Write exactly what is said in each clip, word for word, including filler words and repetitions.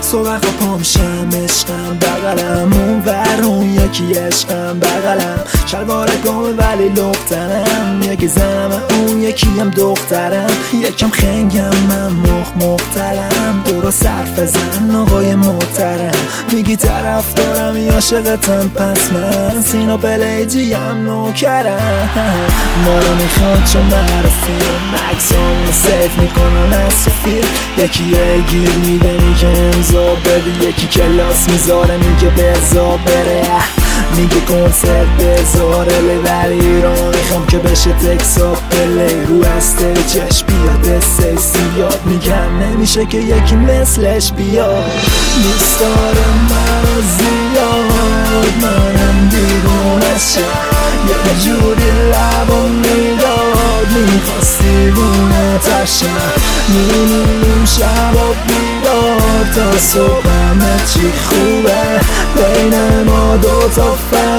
صبح پا میشم عشقم بغلم، اون ور اون یکی عشقم بغلم، شلوار گامه ولی لخترم، یکی زنم اون یکی هم دخترم، یکم خنگم من مخ مخترم، درست حرف زن آقای محترم، میگی طرف دارم یا عاشقتم پس من سینا پلیجیم نوکرم، ما رو میخواد چون معرفی مکسامون سیف میکنن از سفیر، یکی گیر میده میگه امضا بده، یکی کلاس میذاره میگه بزا بره، میگه کنسرت بذاره ولی رو میخوام که بشه تکساپ پلی رو استیج چشم بیاد سیسی یاد، میگم نمیشه که یکی مثلش بیاد، دوست دارم منو زیاد منم دیوونشم، یه جوری لبم میداد میخواستی بونه تشم، میمونیم شب و بیدار تا صبح همه چی خوبه، بین ما دوتا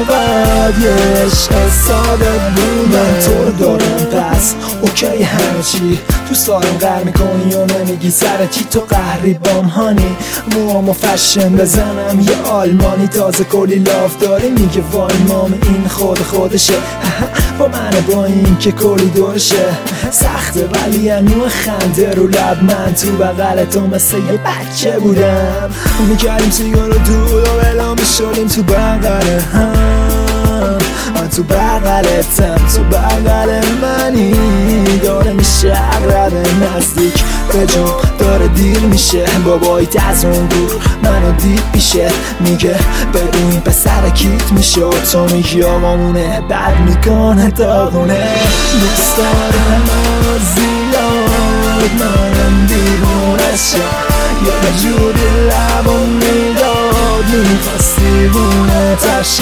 فقط یه عشق ساده بود، من تو رو دارم پس اوکی همه چی، تو سارم قهر میکنی و نمیگی سر چی، تو قهری بام هانی موامو فشن بزنم یه آلمانی، تازه کلی لاف داری میگه وای مام این خود خودشه با من با این که کلی دورشه، سخته ولی انو خنده رو لب، من تو بغل تو مثل یه بچه بودم، میکردیم سیگار رو دور و بلا میشدیم تو بغل هم، من تو بغلتم تو بغل منی، داره میشه اقرب نزدیک به جون داره دیر میشه، بابایت از اون دور منو دید پیشه، میگه بگو این پسر کیت میشه، تو میگی آقامونه بد میکنه داغونه، دوست دارم منو زیاد منم دیوونشم، یه جوری لبم میداد میخواستی بونه تشم،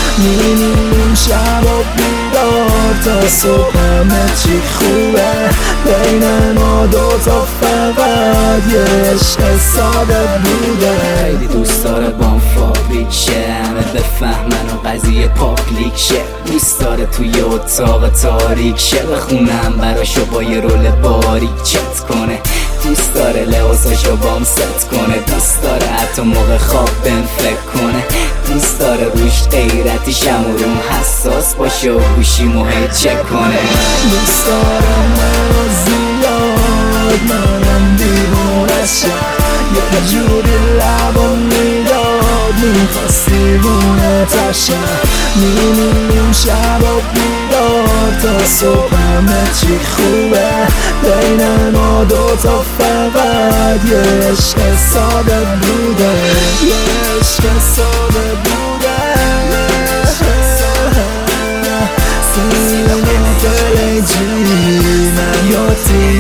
میمونیم شب و بیدار تا صبح همه چی خوبه، بین ما دوتا فقط یه عشق ساده بوده، خیلی دوست داره بام فابریک شه، همه بفهمن و قضیه پاپلیک شه، دوست داره توی اتاق تاریک شه، بخونم براشو با یه رول باریک چت کنه، دوست داره لباساشو بام ست کنه، دوست داره حتی موقع خواب بهم فکر کنه، دوست داره روش غیرتی شم و روم حساس باشه و گوشیمو هی چک کنه، دوست دارم منو زیاد منم دیوونشم، یه جوری لبم میداد میخواستی بونه تشم، میمونیم شب و بیدار تا صبح همه چی خوبه، بین ما دوتا فقط یه عشق ساده بوده، یه عشق ساده بوده، سینا پلیجی من یادی